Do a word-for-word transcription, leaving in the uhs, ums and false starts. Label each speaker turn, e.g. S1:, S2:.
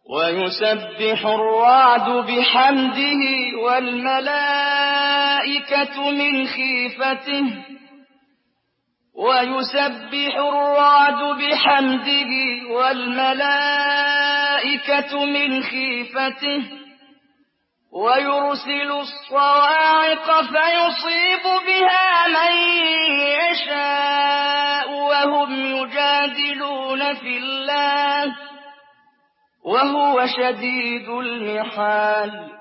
S1: ويسبح الرعد بحمده والملائكة من خيفته ويسبح الرعد بحمده والملائكة من خيفته ويرسل الصواعق فيصيب بها من يشاء وهم يجادلون في الله وهو شديد المحال